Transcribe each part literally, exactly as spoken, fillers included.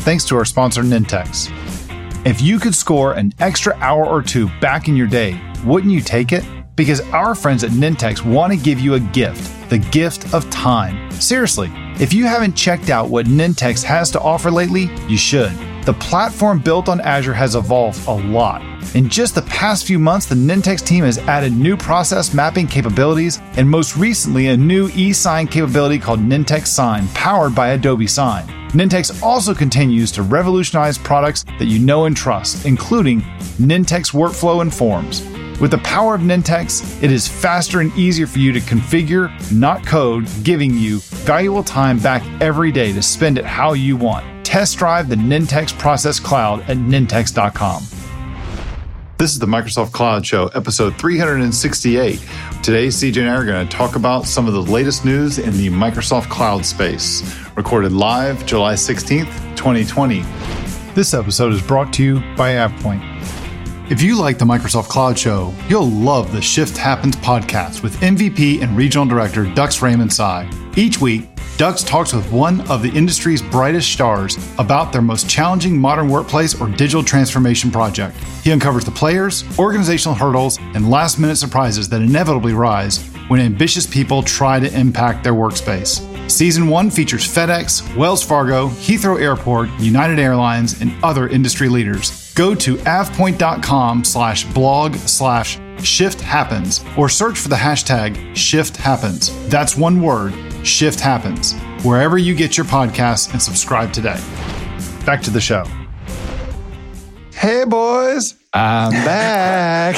thanks to our sponsor, Nintex. If you could score an extra hour or two back in your day, wouldn't you take it? Because our friends at Nintex want to give you a gift, the gift of time. Seriously, if you haven't checked out what Nintex has to offer lately, you should. The platform built on Azure has evolved a lot. In just the past few months, the Nintex team has added new process mapping capabilities and most recently a new e-sign capability called Nintex Sign, powered by Adobe Sign. Nintex also continues to revolutionize products that you know and trust, including Nintex Workflow and Forms. With the power of Nintex, it is faster and easier for you to configure, not code, giving you valuable time back every day to spend it how you want. Test drive the Nintex Process Cloud at nintex dot com. This is the Microsoft Cloud Show, episode three hundred sixty-eight. Today, C J and I are going to talk about some of the latest news in the Microsoft Cloud space. Recorded live July sixteenth, twenty twenty. This episode is brought to you by AvePoint. If you like the Microsoft Cloud Show, you'll love the Shift Happens podcast with M V P and Regional Director Dux Raymond-Sy. Each week, Dux talks with one of the industry's brightest stars about their most challenging modern workplace or digital transformation project. He uncovers the players, organizational hurdles, and last-minute surprises that inevitably rise when ambitious people try to impact their workspace. Season one features FedEx, Wells Fargo, Heathrow Airport, United Airlines, and other industry leaders. Go to avepoint.com slash blog slash shift happens or search for the hashtag shift happens. That's one word, shift happens, wherever you get your podcasts, and subscribe today. Back to the show. Hey, boys. I'm back.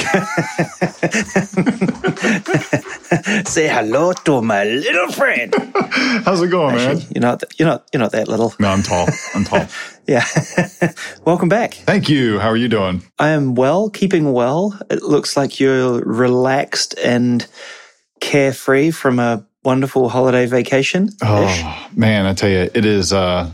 Say hello to my little friend. How's it going, Actually, man? You're not, you're not, you're not that little. No, I'm tall. I'm tall. Yeah. Welcome back. Thank you. How are you doing? I am well, keeping well. It looks like you're relaxed and carefree from a wonderful holiday vacation. Oh, man, I tell you, it is, uh,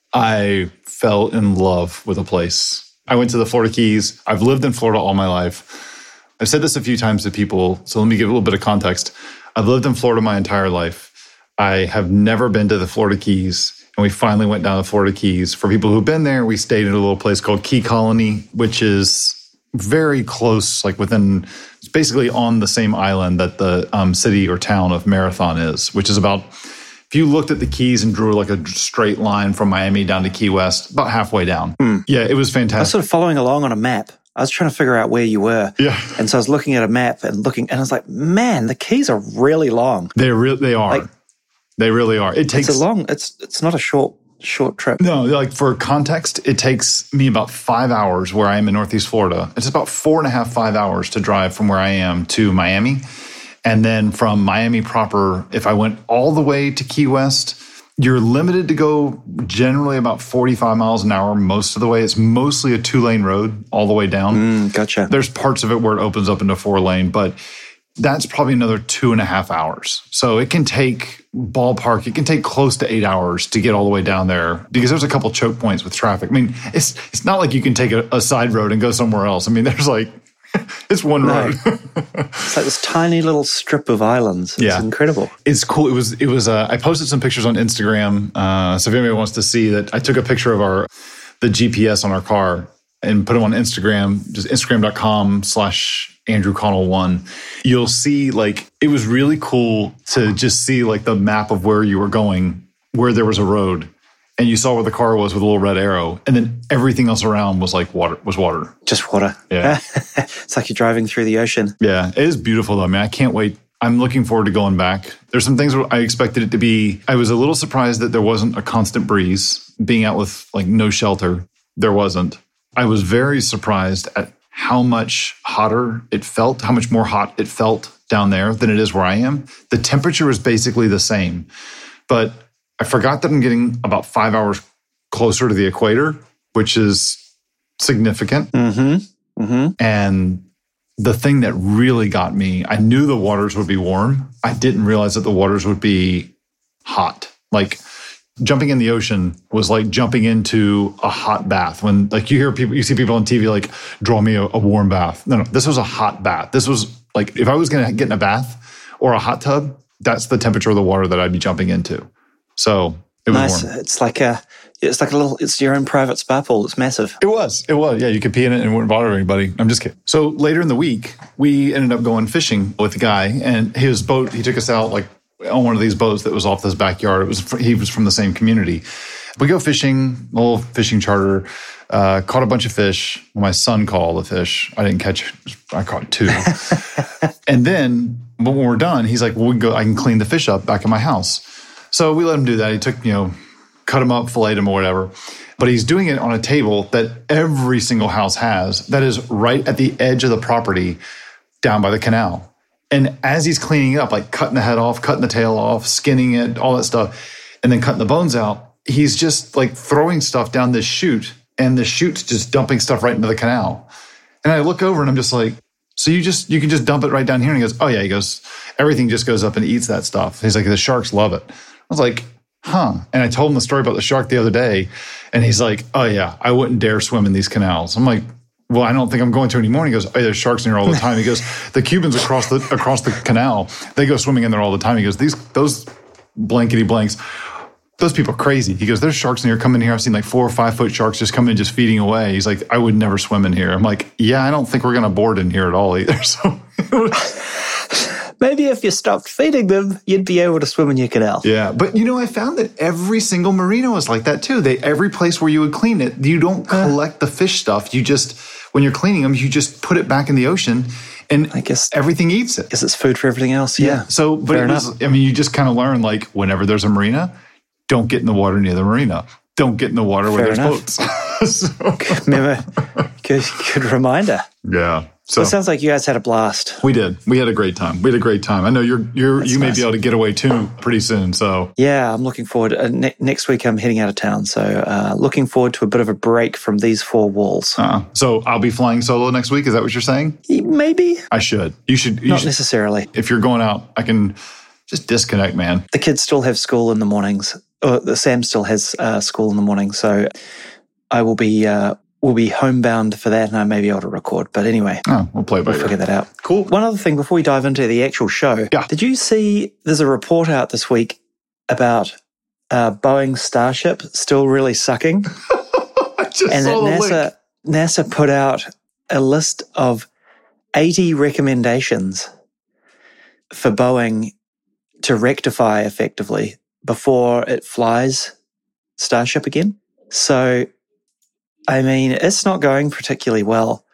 I fell in love with a place. I went to the Florida Keys. I've lived in Florida all my life. I've said this a few times to people, so let me give a little bit of context. I've lived in Florida my entire life. I have never been to the Florida Keys, and we finally went down to the Florida Keys. For people who've been there, we stayed in a little place called Key Colony, which is very close, like within, it's basically on the same island that the um, city or town of Marathon is, which is about, if you looked at the Keys and drew like a straight line from Miami down to Key West, about halfway down. Mm. Yeah, it was fantastic. I was sort of following along on a map. I was trying to figure out where you were. Yeah. And so I was looking at a map and looking, and I was like, man, the Keys are really long. They re- They are. Like, they really are. It takes It's a long, it's it's not a short, short trip. No, like for context, it takes me about five hours where I am in Northeast Florida. It's about four and a half, five hours to drive from where I am to Miami. And then from Miami proper, if I went all the way to Key West, you're limited to go generally about forty-five miles an hour most of the way. It's mostly a two-lane road all the way down. Mm, gotcha. There's parts of it where it opens up into four-lane, but that's probably another two and a half hours. So it can take ballpark, it can take close to eight hours to get all the way down there because there's a couple choke points with traffic. I mean, it's it's not like you can take a, a side road and go somewhere else. I mean, there's like, it's one no. road. It's like this tiny little strip of islands. It's yeah. incredible. It's cool. It was, it was, uh, I posted some pictures on Instagram. Uh, so if anybody wants to see that, I took a picture of our, the G P S on our car and put them on Instagram, just instagram.com slash Andrew Connell one. You'll see like, it was really cool to just see like the map of where you were going, where there was a road. And you saw where the car was with a little red arrow. And then everything else around was like water, was water. Just water. Yeah. It's like you're driving through the ocean. Yeah. It is beautiful though. I mean, I can't wait. I'm looking forward to going back. There's some things where I expected it to be. I was a little surprised that there wasn't a constant breeze. Being out with like no shelter, there wasn't. I was very surprised at how much hotter it felt, how much more hot it felt down there than it is where I am. The temperature was basically the same. But I forgot that I'm getting about five hours closer to the equator, which is significant. Mm-hmm. Mm-hmm. And the thing that really got me, I knew the waters would be warm. I didn't realize that the waters would be hot. Like jumping in the ocean was like jumping into a hot bath. When like you hear people, you see people on T V like, draw me a, a warm bath. No, no, this was a hot bath. This was like, if I was going to get in a bath or a hot tub, that's the temperature of the water that I'd be jumping into. So it was nice. warm. It's like a, It's like a little, it's your own private spa pool. It's massive. It was. It was. Yeah, you could pee in it and it wouldn't bother anybody. I'm just kidding. So later in the week, we ended up going fishing with the guy, and his boat, he took us out like on one of these boats that was off this backyard. It was He was from the same community. We go fishing, a little fishing charter, uh, caught a bunch of fish. Well, my son caught all the fish. I didn't catch, I caught two. And then when we're done, he's like, well, we can go, I can clean the fish up back at my house. So we let him do that. He took, you know, cut them up, filleted them or whatever. But he's doing it on a table that every single house has that is right at the edge of the property down by the canal. And as he's cleaning it up, like cutting the head off, cutting the tail off, skinning it, all that stuff, and then cutting the bones out, he's just like throwing stuff down this chute, and the chute's just dumping stuff right into the canal. And I look over and I'm just like, so you just, you can just dump it right down here? And he goes, oh yeah. He goes, everything just goes up and eats that stuff. He's like, the sharks love it. I was like, huh. And I told him the story about the shark the other day, and he's like, oh yeah, I wouldn't dare swim in these canals. I'm like, well, I don't think I'm going to anymore. And he goes, oh, there's sharks in here all the time. He goes, the Cubans across the across the canal, they go swimming in there all the time. He goes, these those blankety blanks, those people are crazy. He goes, there's sharks in here. Come in here. I've seen like four or five foot sharks just coming and just feeding away. He's like, I would never swim in here. I'm like, yeah, I don't think we're going to board in here at all either. So maybe if you stopped feeding them, you'd be able to swim in your canal. Yeah, but you know, I found that every single marina is like that too. They every place where you would clean it, you don't collect the fish stuff. You just, when you're cleaning them, you just put it back in the ocean, and I guess everything eats it. I guess it's food for everything else. Yeah. yeah. So, but Fair it was, enough. I mean, you just kind of learn like whenever there's a marina, don't get in the water near the marina. Don't get in the water where Fair there's enough. boats. so. Remember, good, good reminder. Yeah. So well, it sounds like you guys had a blast. We did. We had a great time. We had a great time. I know you're you're That's you may nice. be able to get away too pretty soon. So yeah, I'm looking forward. Uh, ne- next week I'm heading out of town, so uh, looking forward to a bit of a break from these four walls. Uh, so I'll be flying solo next week. Is that what you're saying? Maybe. I should. You should. You Not should, necessarily. If you're going out, I can just disconnect, man. The kids still have school in the mornings. Or the Sam still has uh, school in the morning, so I will be. Uh, We'll be homebound for that, and I may be able to record. But anyway, oh, we'll play by We'll ear. figure that out. Cool. One other thing before we dive into the actual show. Yeah. Did you see there's a report out this week about uh, Boeing Starship still really sucking? I just and saw that the NASA, link. NASA put out a list of eighty recommendations for Boeing to rectify effectively before it flies Starship again. So, I mean, it's not going particularly well.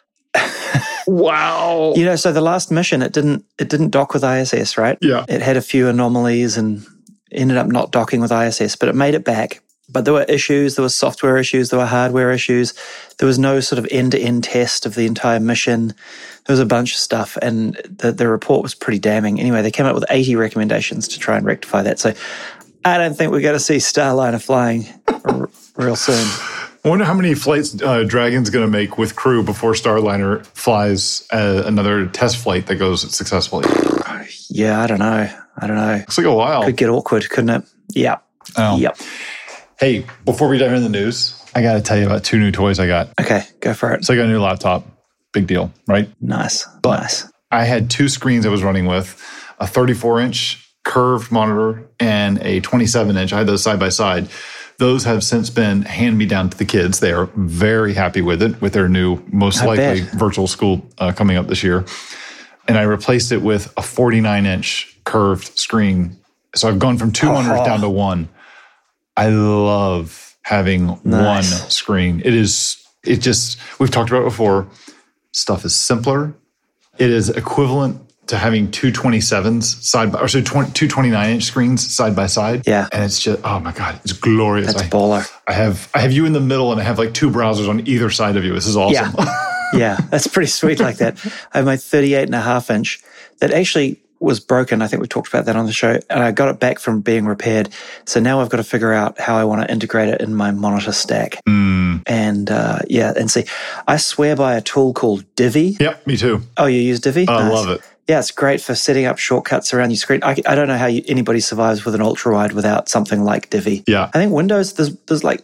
Wow. You know, so the last mission, it didn't it didn't dock with I S S, right? Yeah. It had a few anomalies and ended up not docking with I S S, but it made it back. But there were issues, there were software issues, there were hardware issues. There was no sort of end-to-end test of the entire mission. There was a bunch of stuff, and the, the report was pretty damning. Anyway, they came up with eighty recommendations to try and rectify that. So I don't think we're going to see Starliner flying r- real soon. I wonder how many flights uh, Dragon's going to make with crew before Starliner flies uh, another test flight that goes successfully. Yeah, I don't know. I don't know. Looks like a while. Could get awkward, couldn't it? Yeah. Oh. Yep. Hey, before we dive into the news, I got to tell you about two new toys I got. Okay, go for it. So I got a new laptop. Big deal, right? Nice. But nice. I had two screens I was running with, a thirty-four inch curved monitor and a twenty-seven inch. I had those side by side. Those have since been hand-me-down to the kids. They are very happy with it, with their new, most I likely, bet. virtual school uh, coming up this year. And I replaced it with a forty-nine inch curved screen. So I've gone from two monitors Oh. down to one. I love having Nice. one screen. It is, it just, we've talked about it before, stuff is simpler. It is equivalent to having two twenty-sevens side by, or so two twenty-nine inch screens side by side. Yeah. And it's just, oh my God, it's glorious. That's I, baller. I have, I have you in the middle and I have like two browsers on either side of you. This is awesome. Yeah. Yeah, that's pretty sweet like that. I have my thirty-eight and a half inch that actually was broken. I think we talked about that on the show. And I got it back from being repaired. So now I've got to figure out how I want to integrate it in my monitor stack. Mm. And uh, yeah, and see, I swear by a tool called Divi. Yep, me too. Oh, you use Divi? I Nice. love it. Yeah, it's great for setting up shortcuts around your screen. I, I don't know how you, anybody survives with an ultra-wide without something like Divi. Yeah. I think Windows, there's, there's like a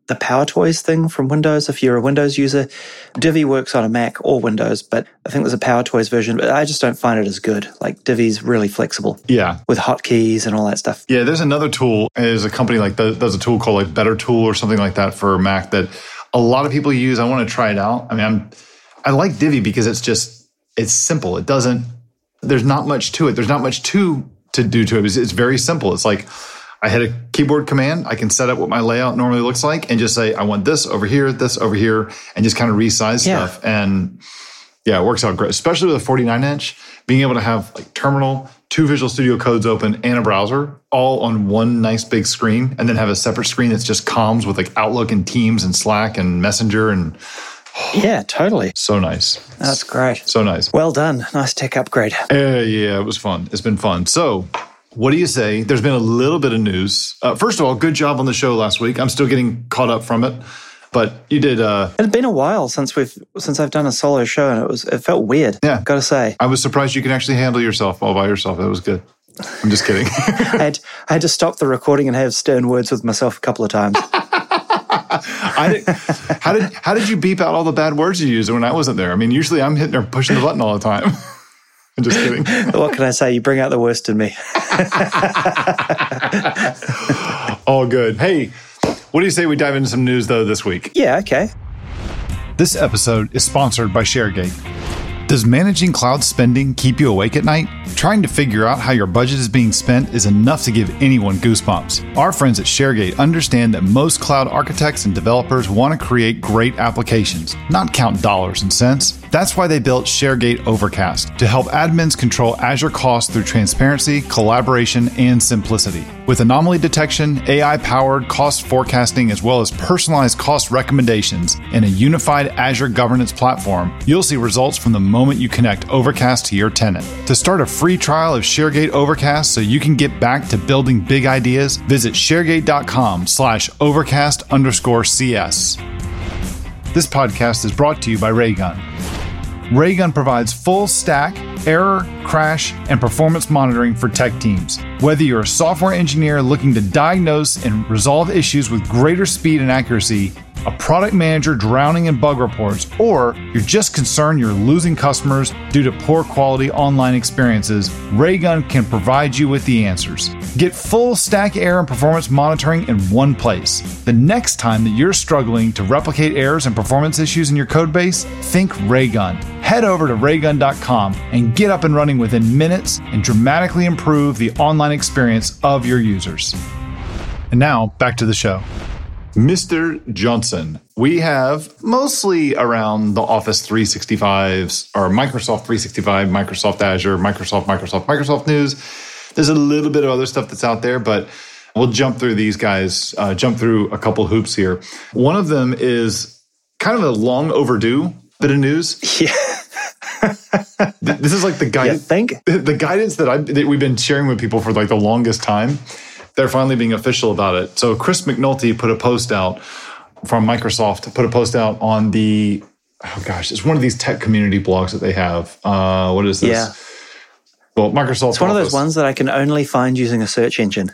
the PowerToys thing from Windows. If you're a Windows user, Divi works on a Mac or Windows, but I think there's a PowerToys version, but I just don't find it as good. Like Divi's really flexible. Yeah. With hotkeys and all that stuff. Yeah, there's another tool. There's a company like that does a tool called like Better Tool or something like that for Mac that a lot of people use. I want to try it out. I mean, I'm, I like Divi because it's just, it's simple. It doesn't, there's not much to it. There's not much to, to do to it. It's, it's very simple. It's like, I hit a keyboard command. I can set up what my layout normally looks like and just say, I want this over here, this over here, and just kind of resize yeah. stuff. And yeah, it works out great, especially with a forty-nine inch, being able to have like terminal, two Visual Studio Codes open and a browser all on one nice big screen, and then have a separate screen that's just comms with like Outlook and Teams and Slack and Messenger and yeah, totally. So nice. That's great. So nice. Well done. Nice tech upgrade. Uh, yeah, it was fun. It's been fun. So what do you say? There's been a little bit of news. Uh, first of all, good job on the show last week. I'm still getting caught up from it, but you did. Uh, it's been a while since we've since I've done a solo show, and it was it felt weird. Yeah, got to say. I was surprised you could actually handle yourself all by yourself. That was good. I'm just kidding. I had I had to stop the recording and have stern words with myself a couple of times. I did, how did how did you beep out all the bad words you used when I wasn't there? I mean, usually I'm hitting or pushing the button all the time. I'm just kidding. What can I say? You bring out the worst in me. All good. Hey, what do you say we dive into some news, though, this week? Yeah, okay. This episode is sponsored by ShareGate. Does managing cloud spending keep you awake at night? Trying to figure out how your budget is being spent is enough to give anyone goosebumps. Our friends at ShareGate understand that most cloud architects and developers want to create great applications, not count dollars and cents. That's why they built ShareGate Overcast, to help admins control Azure costs through transparency, collaboration, and simplicity. With anomaly detection, A I-powered cost forecasting, as well as personalized cost recommendations, and a unified Azure governance platform, you'll see results from the moment you connect Overcast to your tenant. To start a free trial of ShareGate Overcast so you can get back to building big ideas, visit sharegate.com slash overcast underscore CS. This podcast is brought to you by Raygun. Raygun provides full stack, error, crash, and performance monitoring for tech teams. Whether you're a software engineer looking to diagnose and resolve issues with greater speed and accuracy, a product manager drowning in bug reports, or you're just concerned you're losing customers due to poor quality online experiences, Raygun can provide you with the answers. Get full stack error and performance monitoring in one place. The next time that you're struggling to replicate errors and performance issues in your code base, think Raygun. Head over to raygun dot com and get up and running within minutes and dramatically improve the online experience of your users. And now, back to the show. Mister Johnson, we have mostly around the Office three sixty-fives or Microsoft three sixty-five, Microsoft Azure, Microsoft, Microsoft, Microsoft news. There's a little bit of other stuff that's out there, but we'll jump through these guys, uh, jump through a couple hoops here. One of them is kind of a long overdue bit of news. Yeah. This is like the guidance, think? the guidance that, I, that we've been sharing with people for like the longest time. They're finally being official about it. So Chris McNulty put a post out from Microsoft, put a post out on the, oh gosh, it's one of these tech community blogs that they have. Uh, what is this? Yeah. Well, Microsoft It's one Office. of those ones that I can only find using a search engine.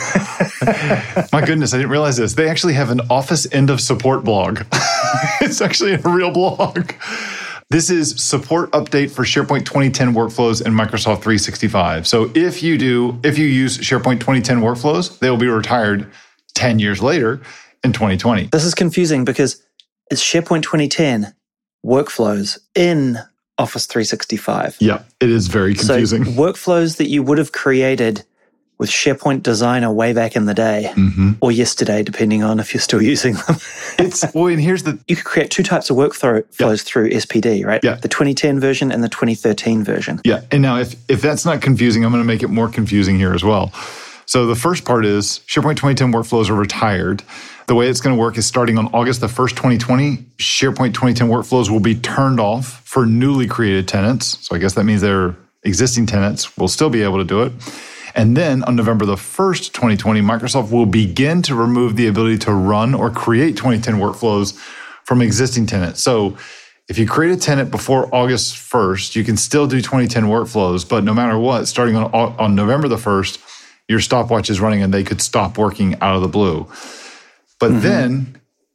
My goodness, I didn't realize this. They actually have an Office end of support blog. It's actually a real blog. This is support update for SharePoint twenty ten workflows in Microsoft three sixty-five. So if you do, if you use SharePoint twenty ten workflows, they will be retired ten years later in twenty twenty. This is confusing because it's SharePoint twenty ten workflows in Office three sixty-five. Yeah, it is very confusing. So workflows that you would have created with SharePoint Designer way back in the day, mm-hmm. or yesterday, depending on if you're still using them. It's well, and here's the you could create two types of workflows yeah. through S P D, right? Yeah. The twenty ten version and the twenty thirteen version. Yeah, and now if if that's not confusing, I'm going to make it more confusing here as well. So the first part is SharePoint twenty ten workflows are retired. The way it's going to work is starting on August the first, twenty twenty, SharePoint twenty ten workflows will be turned off for newly created tenants. So I guess that means their existing tenants will still be able to do it. And then on November the first, twenty twenty, Microsoft will begin to remove the ability to run or create twenty ten workflows from existing tenants. So if you create a tenant before August first, you can still do twenty ten workflows, but no matter what, starting on, on November the first, your stopwatch is running and they could stop working out of the blue. But mm-hmm. then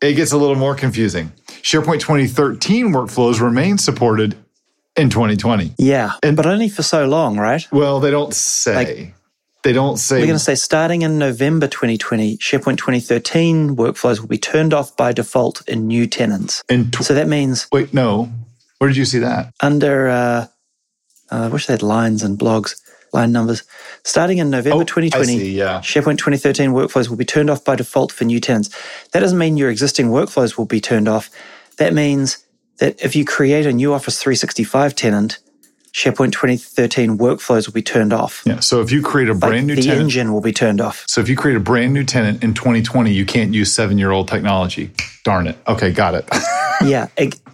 it gets a little more confusing. SharePoint twenty thirteen workflows remain supported in twenty twenty. Yeah, and, but only for so long, right? Well, they don't say. Like, they don't say. We're going to say starting in November twenty twenty, SharePoint twenty thirteen workflows will be turned off by default in new tenants. In tw- so that means... Wait, no. Where did you see that? Under, uh, uh, I wish they had lines and blogs, line numbers. Starting in November oh, twenty twenty, I see, yeah. SharePoint twenty thirteen workflows will be turned off by default for new tenants. That doesn't mean your existing workflows will be turned off. That means that if you create a new Office three sixty-five tenant, SharePoint twenty thirteen workflows will be turned off. Yeah, so if you create a brand like new the tenant... The engine will be turned off. So if you create a brand new tenant in twenty twenty, you can't use seven-year-old technology. Darn it. Okay, got it. Yeah,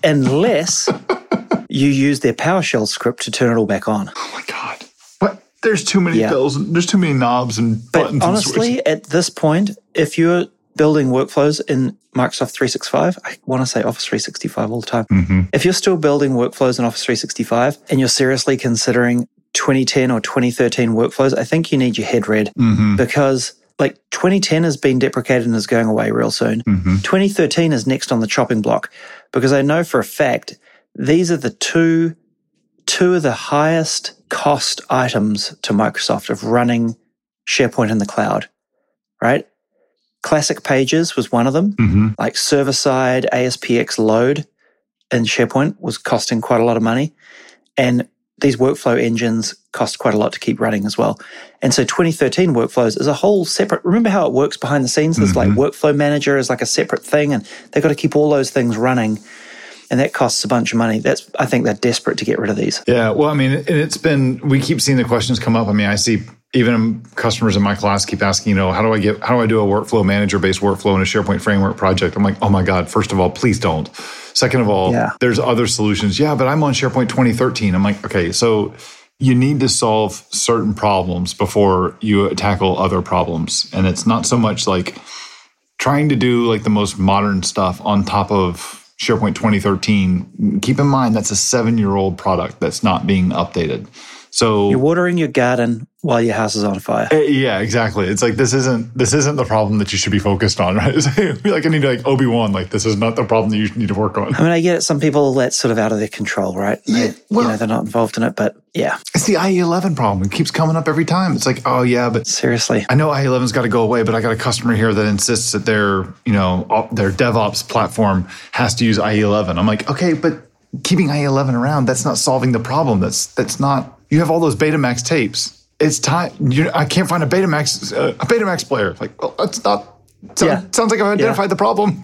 unless you use their PowerShell script to turn it all back on. Oh my God. What? There's too many yeah. bells. There's too many knobs and buttons. But honestly, and at this point, if you're building workflows in Microsoft three sixty-five, I want to say Office three sixty-five all the time. Mm-hmm. If you're still building workflows in Office three sixty-five and you're seriously considering twenty ten or twenty thirteen workflows, I think you need your head read mm-hmm. because like twenty ten has been deprecated and is going away real soon. Mm-hmm. twenty thirteen is next on the chopping block because I know for a fact these are the two, two of the highest cost items to Microsoft of running SharePoint in the cloud, right? Classic Pages was one of them. Mm-hmm. Like server-side A S P X load in SharePoint was costing quite a lot of money. And these workflow engines cost quite a lot to keep running as well. And so twenty thirteen workflows is a whole separate, remember how it works behind the scenes? There's mm-hmm. like workflow manager is like a separate thing and they've got to keep all those things running. And that costs a bunch of money. That's, I think they're desperate to get rid of these. Yeah. Well, I mean, and it's been, we keep seeing the questions come up. I mean, I see even customers in my class keep asking, you know, how do I get, how do I do a workflow manager based workflow in a SharePoint framework project? I'm like, oh my God, first of all, please don't. Second of all, yeah. there's other solutions. Yeah, but I'm on SharePoint twenty thirteen. I'm like, okay, so you need to solve certain problems before you tackle other problems. And it's not so much like trying to do like the most modern stuff on top of SharePoint twenty thirteen. Keep in mind, that's a seven-year-old product that's not being updated. So you're watering your garden while your house is on fire. Uh, yeah, exactly. It's like this isn't this isn't the problem that you should be focused on, right? It's like I need to like Obi-Wan. Like this is not the problem that you need to work on. I mean, I get it. Some people that's sort of out of their control, right? Yeah, they, well, you know, they're not involved in it, but yeah, it's the I E eleven problem. It keeps coming up every time. It's like, oh yeah, but seriously, I know I E eleven's got to go away, but I got a customer here that insists that their you know op, their DevOps platform has to use I E eleven. I'm like, okay, but keeping I E eleven around, that's not solving the problem. That's that's not. You have all those Betamax tapes. It's time. You, I can't find a Betamax uh, a Betamax player. Like, well, that's not. Sounds, yeah. sounds like I've identified yeah. the problem.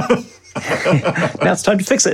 Now it's time to fix it.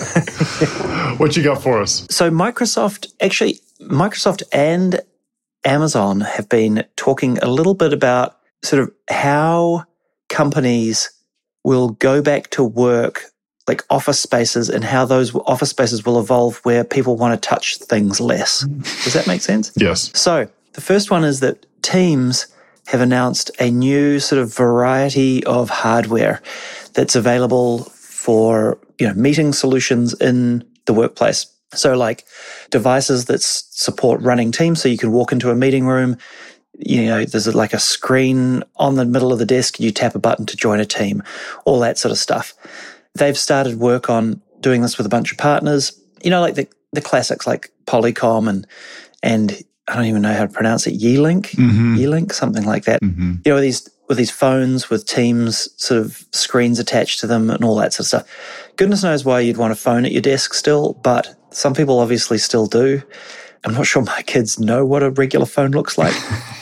What you got for us? So Microsoft, actually, Microsoft and Amazon have been talking a little bit about sort of how companies will go back to work, like office spaces, and how those office spaces will evolve where people want to touch things less. Does that make sense? Yes. So the first one is that Teams have announced a new sort of variety of hardware that's available for, you know, meeting solutions in the workplace. So like devices that s- support running Teams, so you can walk into a meeting room, you know, there's like a screen on the middle of the desk, you tap a button to join a team, all that sort of stuff. They've started work on doing this with a bunch of partners, you know, like the, the classics like Polycom and, and I don't even know how to pronounce it, Yealink, mm-hmm. Yealink, something like that. Mm-hmm. You know, these with these phones with Teams sort of screens attached to them and all that sort of stuff. Goodness knows why you'd want a phone at your desk still, but some people obviously still do. I'm not sure my kids know what a regular phone looks like.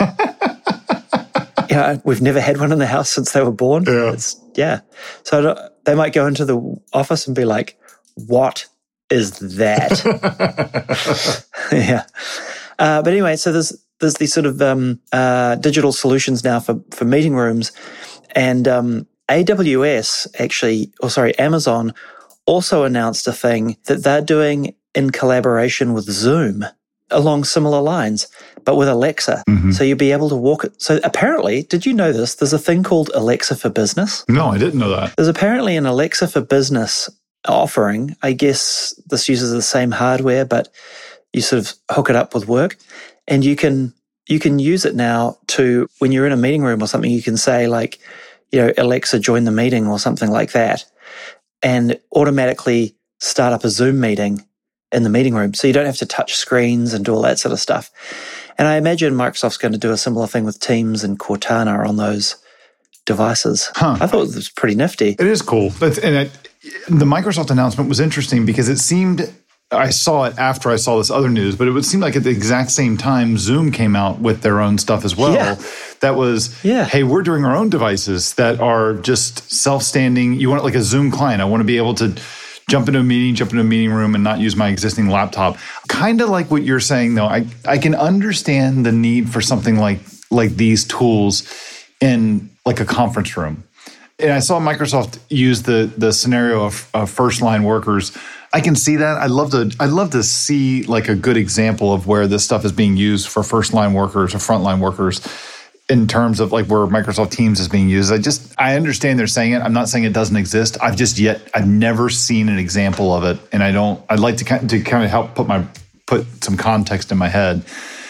Yeah, we've never had one in the house since they were born. Yeah. It's, yeah. So they might go into the office and be like, what is that? Yeah. Uh, but anyway, so there's there's these sort of um, uh, digital solutions now for, for meeting rooms. And um, A W S actually, or sorry, Amazon also announced a thing that they're doing in collaboration with Zoom along similar lines, but with Alexa. Mm-hmm. So you'll be able to walk it. So apparently, did you know this? There's a thing called Alexa for Business. No, I didn't know that. There's apparently an Alexa for Business offering. I guess this uses the same hardware, but you sort of hook it up with work. And you can you can use it now to, when you're in a meeting room or something, you can say like, you know, Alexa, join the meeting or something like that, and automatically start up a Zoom meeting in the meeting room. So you don't have to touch screens and do all that sort of stuff. And I imagine Microsoft's going to do a similar thing with Teams and Cortana on those devices. Huh. I thought it was pretty nifty. It is cool. But and it, the Microsoft announcement was interesting because it seemed, I saw it after I saw this other news, but it would seem like at the exact same time, Zoom came out with their own stuff as well. Yeah. That was, yeah. hey, we're doing our own devices that are just self-standing. You want it like a Zoom client. I want to be able to jump into a meeting, jump into a meeting room and not use my existing laptop. Kind of like what you're saying, though. I, I can understand the need for something like like these tools in like a conference room. And I saw Microsoft use the the scenario of, of first line workers. I can see that. I'd love to I'd love to see like a good example of where this stuff is being used for first line workers or frontline workers in terms of like where Microsoft Teams is being used. I just, I understand they're saying it. I'm not saying it doesn't exist. I've just yet, I've never seen an example of it. And I don't, I'd like to kind to kind of help put my, put some context in my head.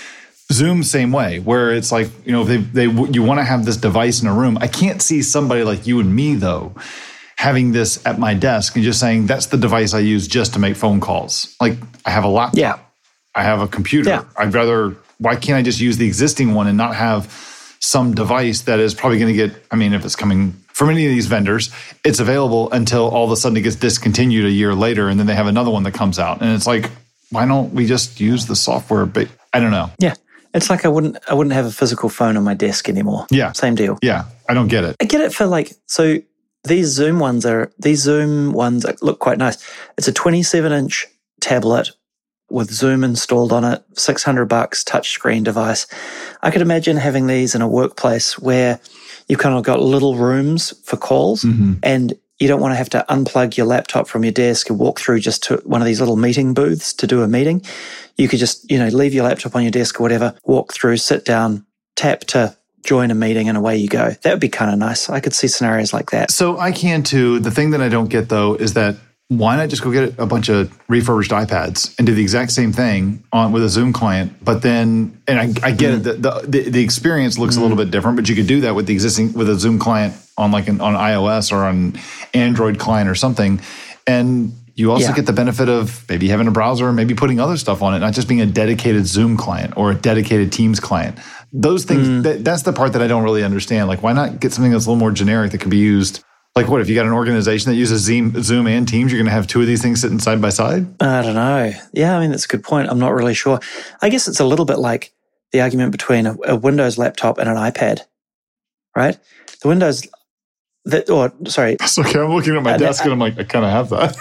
Zoom, same way, where it's like, you know, they, they, you want to have this device in a room. I can't see somebody like you and me though, having this at my desk and just saying, that's the device I use just to make phone calls. Like I have a laptop. Yeah. I have a computer. Yeah. I'd rather, why can't I just use the existing one and not have some device that is probably going to get, I mean, if it's coming from any of these vendors, it's available until all of a sudden it gets discontinued a year later and then they have another one that comes out. And it's like, why don't we just use the software? But I don't know. Yeah. It's like I wouldn't I wouldn't have a physical phone on my desk anymore. Yeah. Same deal. Yeah. I don't get it. I get it for like, so these Zoom ones are, these Zoom ones look quite nice. It's a twenty-seven inch tablet with Zoom installed on it, six hundred bucks, touchscreen device. I could imagine having these in a workplace where you've kind of got little rooms for calls mm-hmm. and you don't want to have to unplug your laptop from your desk and walk through just to one of these little meeting booths to do a meeting. You could just, you know, leave your laptop on your desk or whatever, walk through, sit down, tap to join a meeting and away you go. That would be kind of nice. I could see scenarios like that. So I can too. The thing that I don't get though is that why not just go get a bunch of refurbished iPads and do the exact same thing on with a Zoom client? But then, and I, I get mm. it, the, the the experience looks mm. a little bit different, but you could do that with the existing, with a Zoom client on like an, on iOS or on Android client or something. And you also yeah. get the benefit of maybe having a browser, maybe putting other stuff on it, not just being a dedicated Zoom client or a dedicated Teams client. Those things, mm. that, that's the part that I don't really understand. Like, why not get something that's a little more generic that could be used? Like what, if you got an organization that uses Zoom, Zoom and Teams, you're going to have two of these things sitting side by side? I don't know. Yeah, I mean, that's a good point. I'm not really sure. I guess it's a little bit like the argument between a, a Windows laptop and an iPad, right? The Windows, that, or sorry. That's okay. I'm looking at my desk and I'm like, I kind of have that.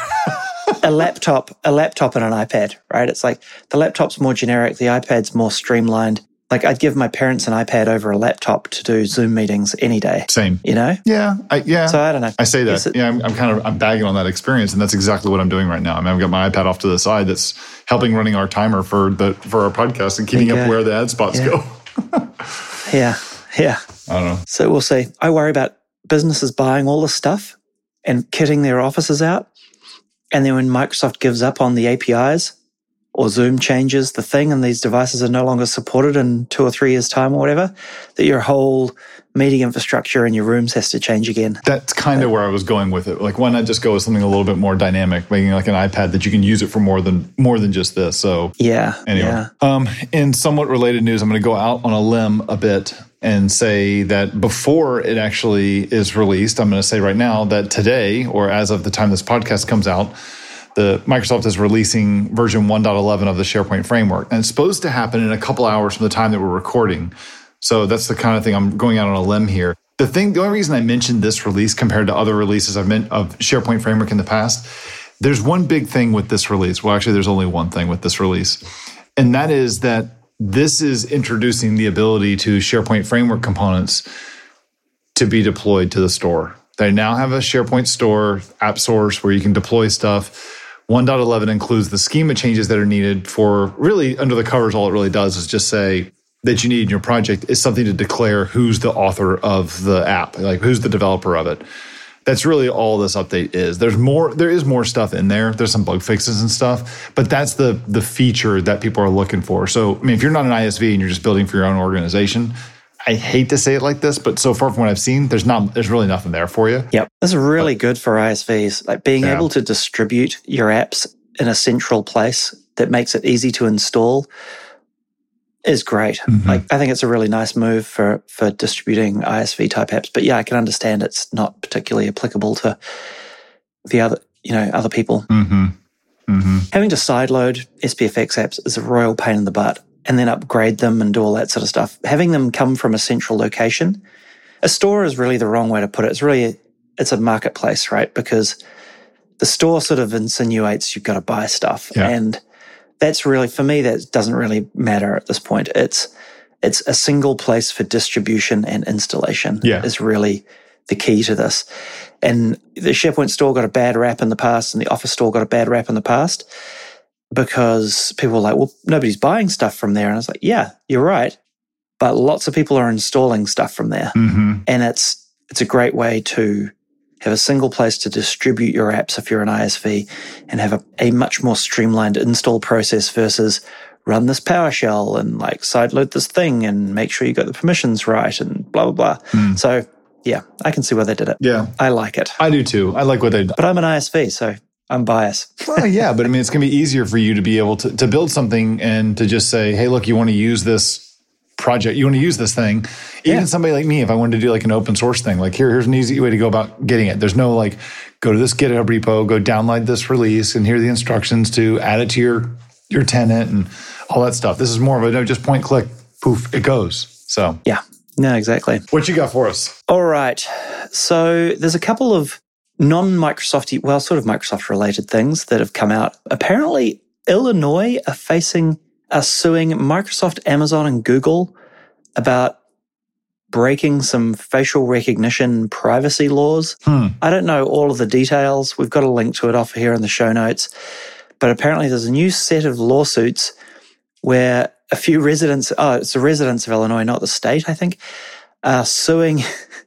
a laptop, a laptop and an iPad, right? It's like the laptop's more generic, the iPad's more streamlined. Like I'd give my parents an iPad over a laptop to do Zoom meetings any day. Same. You know? Yeah. I, yeah. So I don't know. I say that. It, yeah, I'm, I'm kind of, I'm bagging on that experience and that's exactly what I'm doing right now. I mean, I've got my iPad off to the side that's helping running our timer for the, for our podcast and keeping up where the ad spots yeah. go. yeah. Yeah. I don't know. So we'll see. I worry about businesses buying all this stuff and kitting their offices out. And then when Microsoft gives up on the A P Is, or Zoom changes the thing and these devices are no longer supported in two or three years' time or whatever, that your whole meeting infrastructure in your rooms has to change again. That's kind of where I was going with it. Like, why not just go with something a little bit more dynamic, making like an iPad that you can use it for more than more than just this. So yeah, anyway. Yeah. Um, in somewhat related news, I'm going to go out on a limb a bit and say that before it actually is released, I'm going to say right now that today, or as of the time this podcast comes out, the Microsoft is releasing version one point eleven of the SharePoint framework. And it's supposed to happen in a couple hours from the time that we're recording. So that's the kind of thing I'm going out on a limb here. The thing, the only reason I mentioned this release compared to other releases I've meant of SharePoint framework in the past, there's one big thing with this release. Well, actually, there's only one thing with this release. And that is that this is introducing the ability to SharePoint framework components to be deployed to the store. They now have a SharePoint store, app source, where you can deploy stuff. one point eleven includes the schema changes that are needed for really under the covers. All it really does is just say that you need in your project is something to declare who's the author of the app, like who's the developer of it. That's really all this update is. There's more, there is more stuff in there. There's some bug fixes and stuff, but that's the the feature that people are looking for. So, I mean, if you're not an I S V and you're just building for your own organization, I hate to say it like this, but so far from what I've seen, there's not, there's really nothing there for you. Yep. This is really but, good for I S Vs. Like being yeah. able to distribute your apps in a central place that makes it easy to install is great. Mm-hmm. Like I think it's a really nice move for, for distributing I S V type apps. But yeah, I can understand it's not particularly applicable to the other, you know, other people. Mm-hmm. Mm-hmm. Having to sideload S P F X apps is a royal pain in the butt, and then upgrade them and do all that sort of stuff. Having them come from a central location, a store is really the wrong way to put it. It's really, a, it's a marketplace, right? Because the store sort of insinuates you've got to buy stuff. Yeah. And that's really, for me, that doesn't really matter at this point. It's it's a single place for distribution and installation yeah. is really the key to this. And the SharePoint store got a bad rap in the past, and the Office store got a bad rap in the past because people were like, well, nobody's buying stuff from there. And I was like, yeah, you're right. But lots of people are installing stuff from there. Mm-hmm. And it's it's a great way to have a single place to distribute your apps if you're an I S V and have a, a much more streamlined install process versus run this PowerShell and like sideload this thing and make sure you got the permissions right and blah, blah, blah. Mm. So yeah, I can see why they did it. Yeah. I like it. I do too. I like what they did. But I'm an I S V, so I'm biased. Well, yeah, but I mean, it's going to be easier for you to be able to, to build something and to just say, hey, look, you want to use this project, you want to use this thing. Even yeah. somebody like me, if I wanted to do like an open source thing, like here, here's an easy way to go about getting it. There's no like, go to this GitHub repo, go download this release, and here are the instructions to add it to your, your tenant and all that stuff. This is more of a no, just point, click, poof, it goes. So yeah, no, exactly. What you got for us? All right. So there's a couple of non-Microsoft, well, sort of Microsoft-related things that have come out. Apparently, Illinois are facing, are suing Microsoft, Amazon, and Google about breaking some facial recognition privacy laws. Hmm. I don't know all of the details. We've got a link to it off here in the show notes. But apparently there's a new set of lawsuits where a few residents, oh, it's the residents of Illinois, not the state, I think, are suing,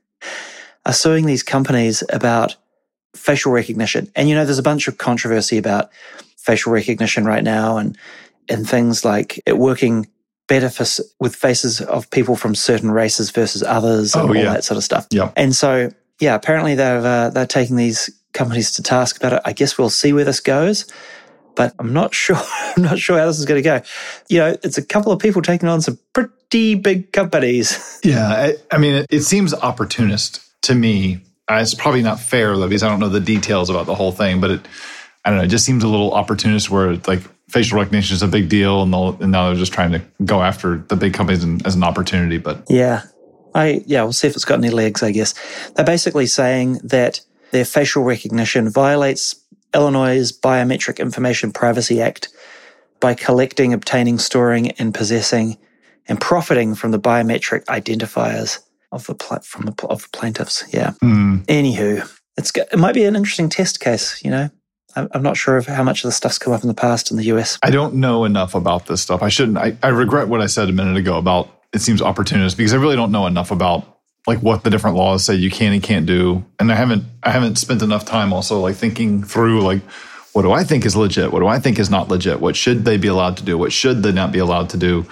are suing these companies about facial recognition. And, you know, there's a bunch of controversy about facial recognition right now and, and things like it working better for, with faces of people from certain races versus others and oh, all yeah. that sort of stuff. Yeah. And so, yeah, apparently they've, uh, they're taking these companies to task about it. I guess we'll see where this goes, but I'm not sure. I'm not sure how this is going to go. You know, it's a couple of people taking on some pretty big companies. Yeah. I, I mean, it, it seems opportunist to me. Uh, it's probably not fair, though, because I don't know the details about the whole thing, but it, I don't know, it just seems a little opportunist where it's like facial recognition is a big deal and, and now they're just trying to go after the big companies in, as an opportunity. But yeah, I yeah, we'll see if it's got any legs, I guess. They're basically saying that their facial recognition violates Illinois' Biometric Information Privacy Act by collecting, obtaining, storing, and possessing and profiting from the biometric identifiers of the pla- from the of the plaintiffs. Yeah. Mm. Anywho, it's it might be an interesting test case. You know, I'm, I'm not sure of how much of the stuff's come up in the past in the U S. I don't know enough about this stuff. I shouldn't. I, I regret what I said a minute ago about it seems opportunist because I really don't know enough about like what the different laws say you can and can't do, and I haven't I haven't spent enough time also like thinking through like what do I think is legit, what do I think is not legit, what should they be allowed to do, what should they not be allowed to do.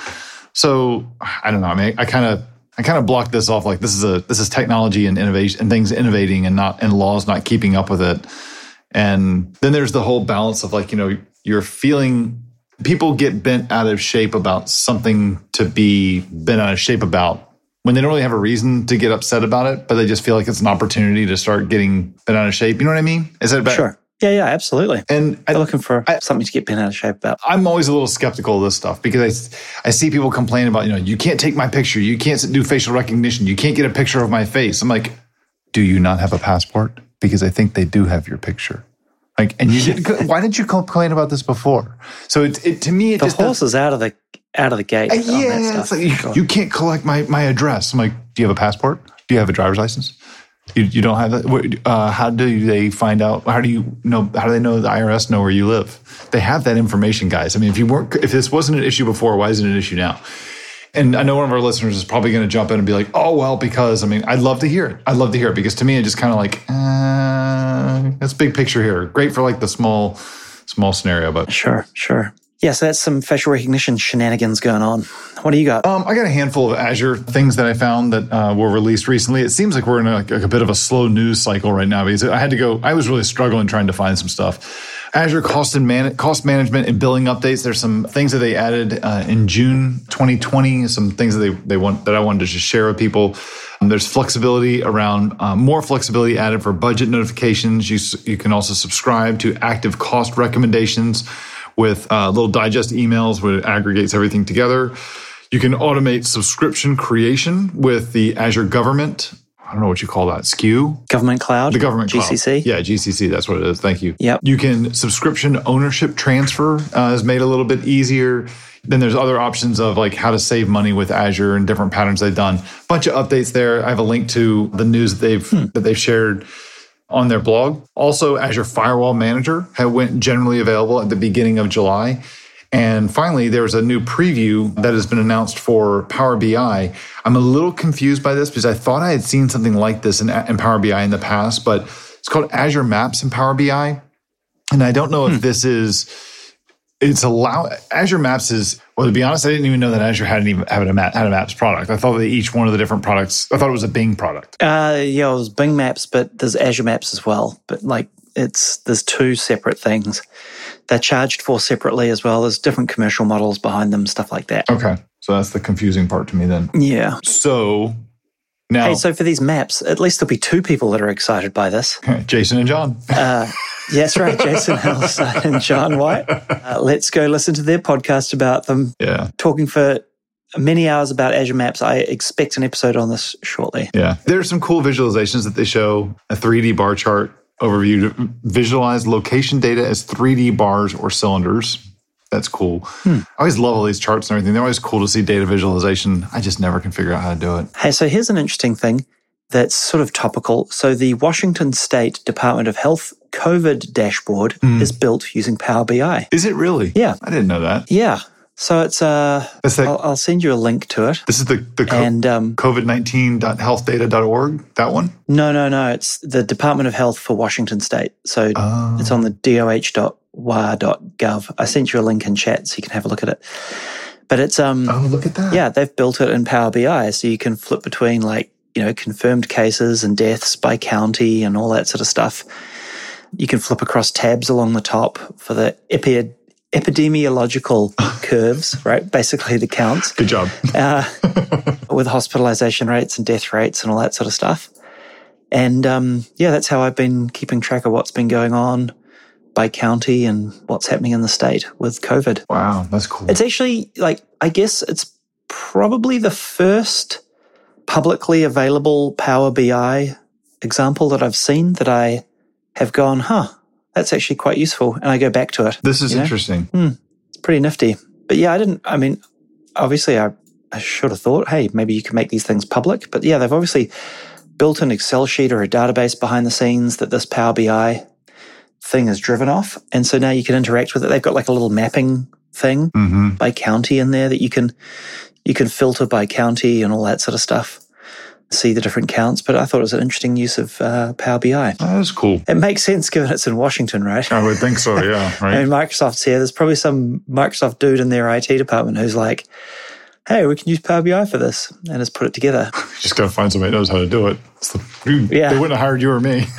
So I don't know. I mean, I kind of. I kind of blocked this off like this is a this is technology and innovation and things innovating and not and laws not keeping up with it. And then there's the whole balance of like, you know, you're feeling people get bent out of shape about something to be bent out of shape about when they don't really have a reason to get upset about it, but they just feel like it's an opportunity to start getting bent out of shape. You know what I mean? Is that about Sure. Yeah, yeah, absolutely. And they're I, looking for I, something to get bent out of shape about. I'm always a little skeptical of this stuff because I, I see people complain about, you know, you can't take my picture. You can't do facial recognition. You can't get a picture of my face. I'm like, do you not have a passport? Because I think they do have your picture. Like, and you did, why didn't you complain about this before? So it, it to me, it the just horse is out of the out of the gate. Uh, yeah, it's like you, you can't collect my my address. I'm like, do you have a passport? Do you have a driver's license? You, you don't have that. Uh, how do they find out? How do you know? How do they know the I R S know where you live? They have that information, guys. I mean, if you weren't, if this wasn't an issue before, why is it an issue now? And I know one of our listeners is probably going to jump in and be like, "Oh well," because I mean, I'd love to hear it. I'd love to hear it because to me, it just kind of like, uh, that's big picture here. Great for like the small, small scenario, but sure, sure. Yeah, so that's some facial recognition shenanigans going on. What do you got? Um, I got a handful of Azure things that I found that uh, were released recently. It seems like we're in a, like a bit of a slow news cycle right now because I had to go, I was really struggling trying to find some stuff. Azure cost and man, cost management and billing updates. There's some things that they added uh, in June twenty twenty, some things that they, they want that I wanted to just share with people. Um, there's flexibility around, uh, more flexibility added for budget notifications. You, you can also subscribe to active cost recommendations with uh, little digest emails where it aggregates everything together. You can automate subscription creation with the Azure Government. I don't know what you call that. S K U? Government Cloud? The Government G C C? Cloud. Yeah, G C C. That's what it is. Thank you. Yep. You can subscription ownership transfer uh, is made a little bit easier. Then there's other options of like how to save money with Azure and different patterns they've done. Bunch of updates there. I have a link to the news that they've hmm. that they've shared on their blog. Also, Azure Firewall Manager had went generally available at the beginning of July. And finally, there's a new preview that has been announced for Power B I. I'm a little confused by this because I thought I had seen something like this in, in Power B I in the past, but it's called Azure Maps in Power B I. And I don't know if hmm. this is, it's allow Azure Maps is, well, to be honest, I didn't even know that Azure hadn't even had a, map, had a Maps product. I thought that each one of the different products, I thought it was a Bing product. Uh, yeah, it was Bing Maps, but there's Azure Maps as well. But like, it's, there's two separate things. They're charged for separately as well. There's different commercial models behind them, stuff like that. Okay. So that's the confusing part to me then. Yeah. So now... Hey, so for these maps, at least there'll be two people that are excited by this. Jason and John. uh, yeah, that's right. Jason Helstein and John White. Uh, let's go listen to their podcast about them. Yeah. Talking for many hours about Azure Maps. I expect an episode on this shortly. Yeah. There are some cool visualizations that they show, a three D bar chart overview to visualize location data as three D bars or cylinders. That's cool. Hmm. I always love all these charts and everything. They're always cool to see data visualization. I just never can figure out how to do it. Hey, so here's an interesting thing that's sort of topical. So the Washington State Department of Health COVID dashboard mm. is built using Power B I. Is it really? Yeah. I didn't know that. Yeah. So it's, uh, that, I'll, I'll send you a link to it. This is the, the co- and, um, covid nineteen dot health data dot org, that one? No, no, no. It's the Department of Health for Washington State. So oh. it's on the D O H dot W A dot gov. I sent you a link in chat so you can have a look at it. But it's, um, oh, look at that. Yeah, they've built it in Power B I. So you can flip between like, you know, confirmed cases and deaths by county and all that sort of stuff. You can flip across tabs along the top for the epi- epidemiological curves, right? Basically the counts. Good job. uh, with hospitalization rates and death rates and all that sort of stuff. And um, yeah, that's how I've been keeping track of what's been going on by county and what's happening in the state with COVID. Wow, that's cool. It's actually like, I guess it's probably the first publicly available Power B I example that I've seen that I have gone, huh, that's actually quite useful. And I go back to it. This is interesting. Hmm, it's pretty nifty. But yeah, I didn't, I mean, obviously I, I should have thought, hey, maybe you can make these things public. But yeah, they've obviously built an Excel sheet or a database behind the scenes that this Power B I thing is driven off. And so now you can interact with it. They've got like a little mapping thing mm-hmm. by county in there that you can, you can filter by county and all that sort of stuff. See the different counts, but I thought it was an interesting use of uh, Power B I. That is cool. It makes sense given it's in Washington, right? I would think so, yeah. Right. I mean, Microsoft's here. There's probably some Microsoft dude in their I T department who's like, hey, we can use Power B I for this, and just put it together. You just got to find somebody who knows how to do it. It's the, dude, yeah. They wouldn't have hired you or me.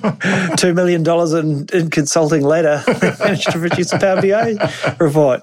Two million dollars in, in consulting later, they managed to produce a Power B I report.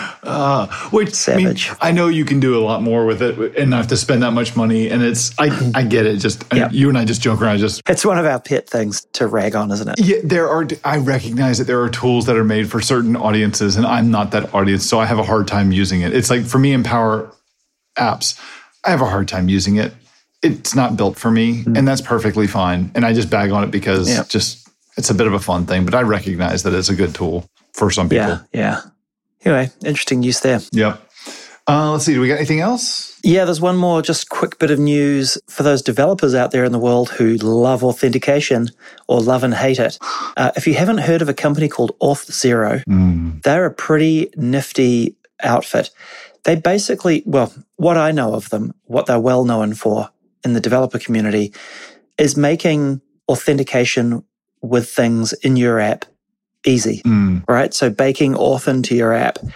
Uh, which, savage. I, mean, I know you can do a lot more with it and not have to spend that much money. And it's, I, I get it. Just yep. You and I just joke around. Just it's one of our pet things to rag on, isn't it? Yeah, there are. I recognize that there are tools that are made for certain audiences, and I'm not that audience, so I have a hard time using it. It's like for me in Power Apps, I have a hard time using it. It's not built for me, mm. and that's perfectly fine. And I just bag on it because yep. just it's a bit of a fun thing. But I recognize that it's a good tool for some people. Yeah, yeah. Anyway, interesting use there. Yep. Uh, let's see. Do we got anything else? Yeah, there's one more just quick bit of news for those developers out there in the world who love authentication or love and hate it. Uh, if you haven't heard of a company called Auth0, mm. they're a pretty nifty outfit. They basically, well, what I know of them, what they're well known for in the developer community is making authentication with things in your app easy, mm. right? So baking auth into your app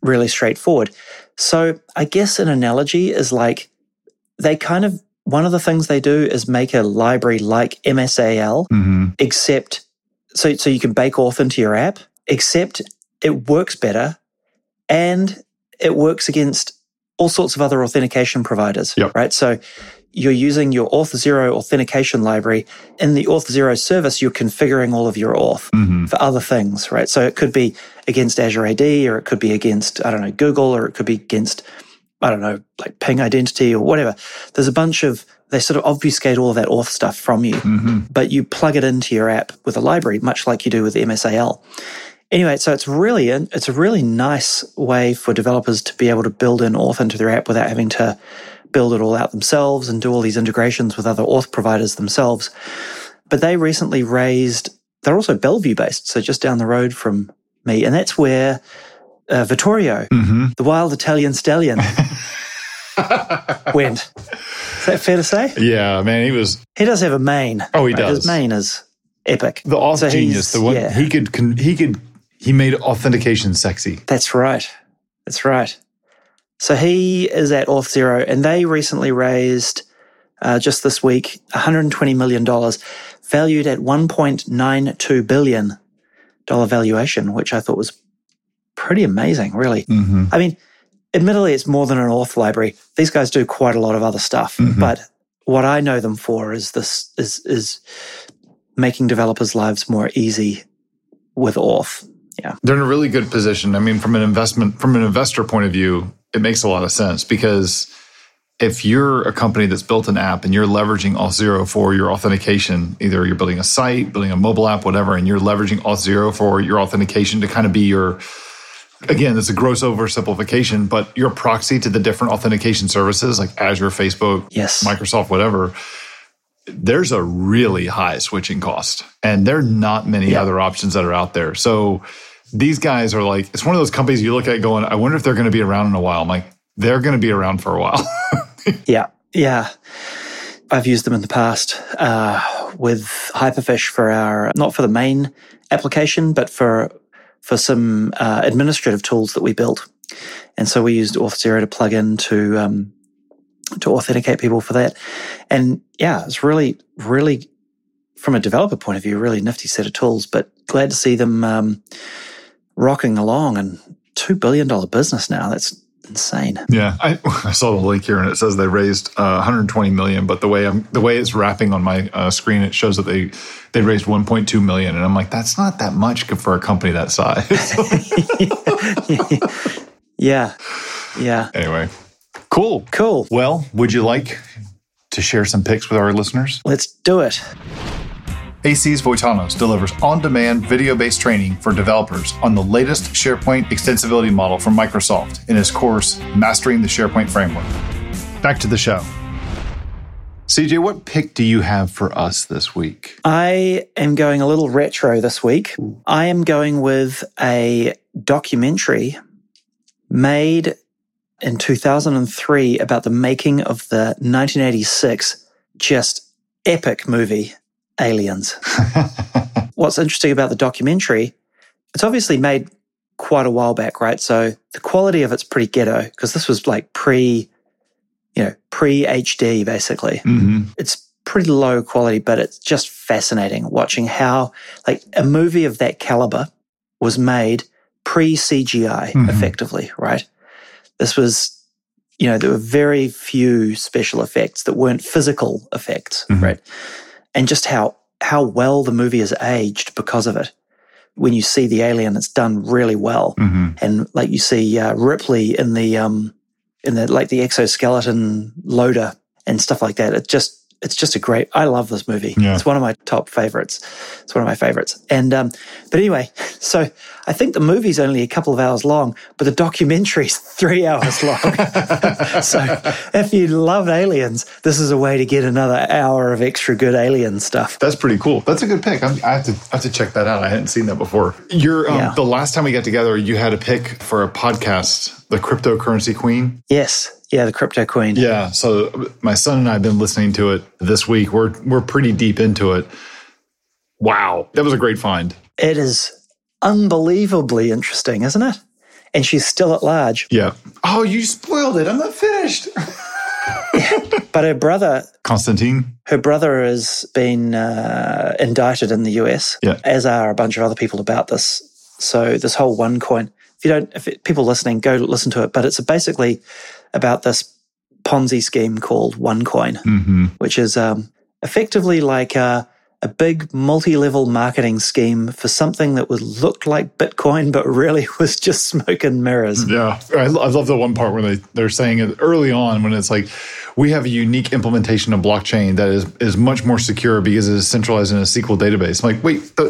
really straightforward. So I guess an analogy is like they kind of, one of the things they do is make a library like M S A L, mm-hmm. except, so, so you can bake auth into your app, except it works better and it works against all sorts of other authentication providers, yep. right? So you're using your Auth0 authentication library. In the Auth0 service, you're configuring all of your auth mm-hmm. for other things, right? So it could be against Azure A D, or it could be against, I don't know, Google, or it could be against, I don't know, like Ping Identity or whatever. There's a bunch of, they sort of obfuscate all of that auth stuff from you, mm-hmm. but you plug it into your app with a library, much like you do with M S A L. Anyway, so it's really it's a really nice way for developers to be able to build in auth into their app without having to build it all out themselves and do all these integrations with other auth providers themselves. But they recently raised, they're also Bellevue-based, so just down the road from me, and that's where uh, Vittorio, mm-hmm. the wild Italian stallion, went. Is that fair to say? Yeah, man, he was... He does have a main. Oh, he right? does. His main is epic. The auth so genius, the one yeah. he could, he could, he made authentication sexy. That's right. That's right. So he is at Auth0, and they recently raised, uh, just this week, one hundred twenty million dollars, valued at one point nine two billion dollars valuation, which I thought was pretty amazing, really. Mm-hmm. I mean, admittedly, it's more than an auth library. These guys do quite a lot of other stuff, mm-hmm. but what I know them for is this is is making developers' lives more easy with auth. Yeah, they're in a really good position. I mean, from an investment, from an investor point of view, it makes a lot of sense, because if you're a company that's built an app and you're leveraging Auth0 for your authentication, either you're building a site, building a mobile app, whatever, and you're leveraging Auth0 for your authentication to kind of be your, again, it's a gross oversimplification, but your proxy to the different authentication services like Azure, Facebook, yes. Microsoft, whatever, there's a really high switching cost. And there are not many yeah. other options that are out there. So these guys are like, it's one of those companies you look at going, I wonder if they're going to be around in a while. I'm like, they're going to be around for a while. yeah, yeah. I've used them in the past uh, with Hyperfish for our, not for the main application, but for for some uh, administrative tools that we built. And so we used Auth0 to plug in to, um, to authenticate people for that. And yeah, it's really, really, from a developer point of view, a really nifty set of tools, but glad to see them um, rocking along, and two billion dollars business now. That's insane. Yeah, I, I saw the link here and it says they raised uh, one hundred twenty million dollars, but the way I'm the way it's wrapping on my uh, screen, it shows that they they raised one point two million dollars, and I'm like, that's not that much for a company that size. yeah, yeah. Anyway, cool, cool. Well, would you like to share some picks with our listeners? Let's do it. Aziz Voitanos delivers on-demand video-based training for developers on the latest SharePoint extensibility model from Microsoft in his course, Mastering the SharePoint Framework. Back to the show. C J, what pick do you have for us this week? I am going a little retro this week. I am going with a documentary made in two thousand three about the making of the nineteen eighty-six just epic movie, Aliens. What's interesting about the documentary, it's obviously made quite a while back, right? So the quality of it's pretty ghetto, because this was like pre, you know, pre-H D basically. Mm-hmm. It's pretty low quality, but it's just fascinating watching how like a movie of that caliber was made pre-C G I mm-hmm. effectively, right? This was, you know, there were very few special effects that weren't physical effects, mm-hmm. right? And just how how well the movie is aged because of it. When you see the alien, it's done really well, mm-hmm. and like you see uh, Ripley in the um in the like the exoskeleton loader and stuff like that. It just it's just a great. I love this movie. Yeah. It's one of my top favorites. It's one of my favorites. And um, but anyway, so I think the movie's only a couple of hours long, but the documentary's three hours long. So if you love aliens, this is a way to get another hour of extra good alien stuff. That's pretty cool. That's a good pick. I'm, I have to I have to check that out. I hadn't seen that before. You're um, Yeah. the last time we got together, you had a pick for a podcast, The Cryptocurrency Queen. Yes. Yeah, the Crypto Queen. Yeah. So my son and I have been listening to it this week. We're we're pretty deep into it. Wow. That was a great find. It is unbelievably interesting, isn't it? and she's still at large. Yeah. Oh, you spoiled it. I'm not finished. But her brother, Constantine, her brother has been uh, indicted in the U S, yeah. as are a bunch of other people about this. So this whole OneCoin, if you don't, if it, people listening, go listen to it. But it's basically about this Ponzi scheme called OneCoin, mm-hmm. which is um, effectively like a, a big multi-level marketing scheme for something that would look like Bitcoin, but really was just smoke and mirrors. Yeah. I, I love the one part where they, they're saying it early on when it's like, we have a unique implementation of blockchain that is, is much more secure because it is centralized in a S Q L database. I'm like, wait, the,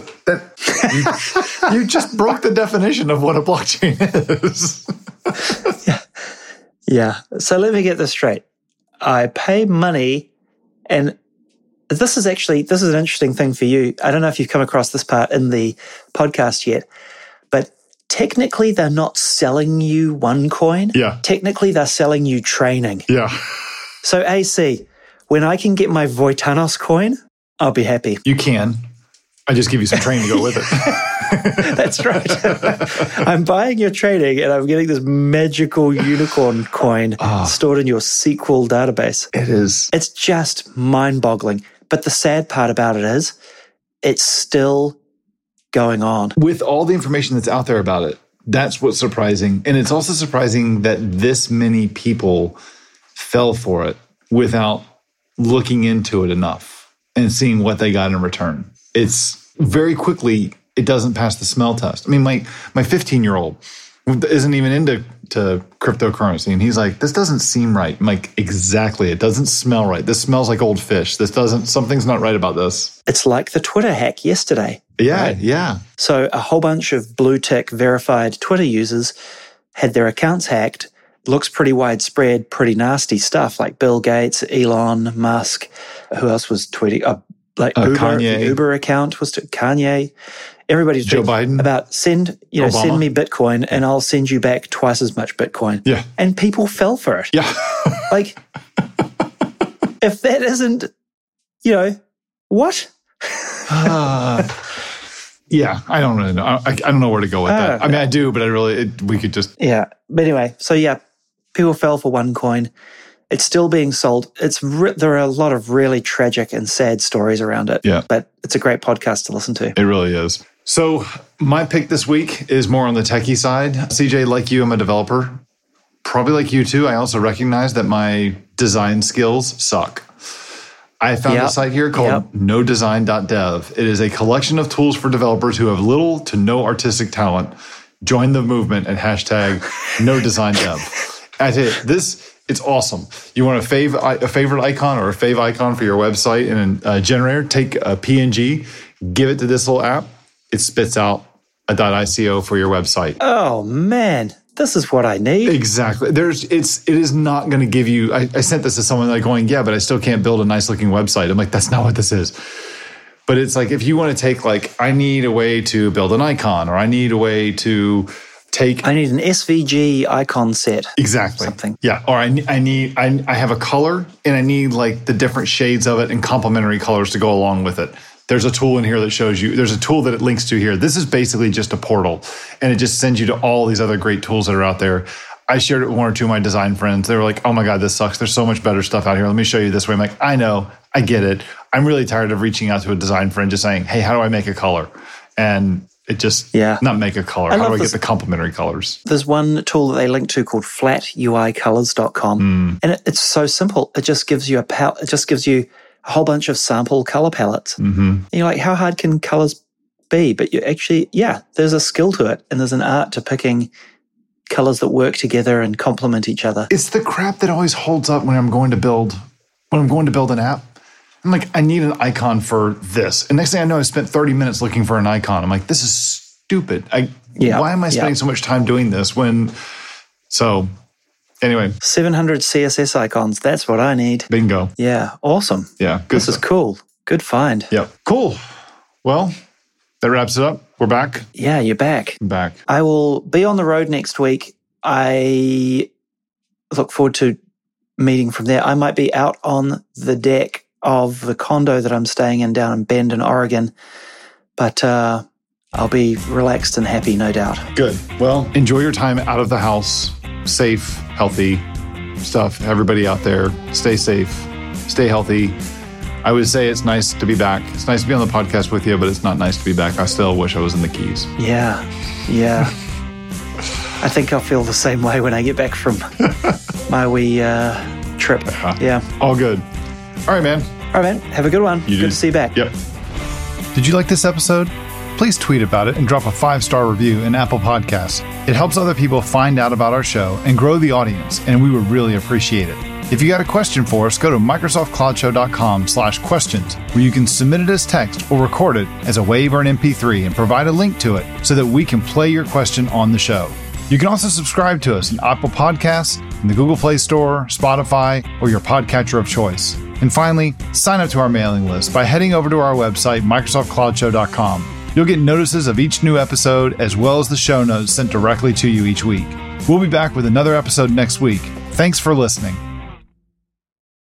that, you, you just broke the definition of what a blockchain is. yeah. Yeah. So let me get this straight. I pay money, and this is actually, this is an interesting thing for you. I don't know if you've come across this part in the podcast yet, but technically they're not selling you OneCoin. Yeah. Technically they're selling you training. Yeah. So A C, when I can get my Voitanos coin, I'll be happy. You can. I just give you some training to go with it. That's right. I'm buying your training and I'm getting this magical unicorn coin oh. stored in your S Q L database. It is. It's just mind-boggling. But the sad part about it is it's still going on. With all the information that's out there about it, that's what's surprising. And it's also surprising that this many people fell for it without looking into it enough and seeing what they got in return. It's very quickly, it doesn't pass the smell test. I mean, my my fifteen-year-old isn't even into to cryptocurrency, and he's like, this doesn't seem right. I'm like, exactly. It doesn't smell right. This smells like old fish. This doesn't, something's not right about this. It's like the Twitter hack yesterday. Yeah, right? yeah. So a whole bunch of blue tick verified Twitter users had their accounts hacked. Looks pretty widespread, pretty nasty stuff like Bill Gates, Elon Musk. Who else was tweeting? Uh, like uh, Uber, Kanye. The Uber account was to Kanye. Everybody's Joe Biden about send you know Obama. Send me Bitcoin and I'll send you back twice as much Bitcoin. Yeah, and people fell for it. Yeah, like if that isn't, you know, what? uh, yeah, I don't really know. I, I don't know where to go with uh, that. I mean, I do, but I really it, we could just yeah. But anyway, so yeah, people fell for OneCoin. It's still being sold. It's re- there are a lot of really tragic and sad stories around it. Yeah, but it's a great podcast to listen to. It really is. So my pick this week is more on the techie side. C J, like you, I'm a developer. Probably like you too. I also recognize that my design skills suck. I found yep. a site here called yep. no design dot dev. It is a collection of tools for developers who have little to no artistic talent. Join the movement at hashtag no design dev. I tell you, this, it's awesome. You want a, fav, a favorite icon or a fav icon for your website in a generator, take a P N G, give it to this little app. It spits out a .ico for your website. Oh, man. This is what I need. Exactly. There's, it's, it is not going to give you, I, I sent this to someone like going, yeah, but I still can't build a nice looking website. I'm like, that's not what this is. But it's like, if you want to take like, I need a way to build an icon, or I need a way to take. I need an S V G icon set. Exactly. Something. Yeah. Or I, I need, I, I have a color and I need like the different shades of it and complementary colors to go along with it. There's a tool in here that shows you, there's a tool that it links to here. This is basically just a portal, and it just sends you to all these other great tools that are out there. I shared it with one or two of my design friends. They were like, oh my God, this sucks. There's so much better stuff out here. Let me show you this way. I'm like, I know, I get it. I'm really tired of reaching out to a design friend just saying, hey, how do I make a color? And it just, yeah. not make a color. I how do I this. get the complementary colors? There's one tool that they link to called flat U I colors dot com. Mm. And it, it's so simple. It just gives you a pal- it just gives you a whole bunch of sample color palettes. Mm-hmm. And you're like, how hard can colors be? But you actually, yeah, there's a skill to it. And there's an art to picking colors that work together and complement each other. It's the crap that always holds up when I'm going to build, when I'm going to build an app. I'm like, I need an icon for this. And next thing I know, I spent thirty minutes looking for an icon. I'm like, this is stupid. I, yeah, why am I spending yeah. so much time doing this when, so anyway. seven hundred C S S icons. That's what I need. Bingo. Yeah. Awesome. Yeah. Good this stuff. is cool. Good find. Yep. Cool. Well, that wraps it up. We're back. Yeah, you're back. I'm back. I will be on the road next week. I look forward to meeting from there. I might be out on the deck of the condo that I'm staying in down in Bend in Oregon. But uh, I'll be relaxed and happy, no doubt. Good. Well, enjoy your time out of the house. Safe, healthy stuff. Everybody out there, stay safe, stay healthy. I would say it's nice to be back. It's nice to be on the podcast with you, but it's not nice to be back. I still wish I was in the Keys. Yeah, yeah. I think I'll feel the same way when I get back from my wee uh, trip. Uh-huh. Yeah. All good. All right, man. All right, man. Have a good one. You good do. to see you back. Yep. Did you like this episode? Please tweet about it and drop a five-star review in Apple Podcasts. It helps other people find out about our show and grow the audience, and we would really appreciate it. If you got a question for us, go to microsoftcloudshow.com slash questions, where you can submit it as text or record it as a WAV or an M P three and provide a link to it so that we can play your question on the show. You can also subscribe to us in Apple Podcasts, in the Google Play Store, Spotify, or your podcatcher of choice. And finally, sign up to our mailing list by heading over to our website, microsoft cloud show dot com. You'll get notices of each new episode as well as the show notes sent directly to you each week. We'll be back with another episode next week. Thanks for listening.